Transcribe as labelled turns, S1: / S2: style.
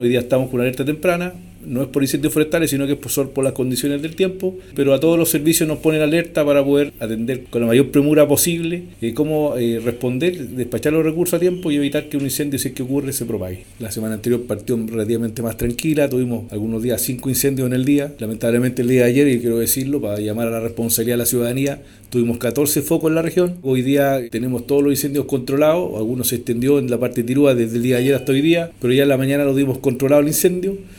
S1: Hoy día estamos con una alerta temprana, no es por incendios forestales, sino que es por las condiciones del tiempo, pero a todos los servicios nos ponen alerta para poder atender con la mayor premura posible cómo responder, despachar los recursos a tiempo y evitar que un incendio, si es que ocurre, se propague. La semana anterior partió relativamente más tranquila, tuvimos algunos días 5 incendios en el día, lamentablemente el día de ayer, y quiero decirlo para llamar a la responsabilidad de la ciudadanía, tuvimos 14 focos en la región. Hoy día tenemos todos los incendios controlados, algunos se extendió en la parte de Tirúa desde el día de ayer hasta hoy día, pero ya en la mañana lo dimos controlado el incendio.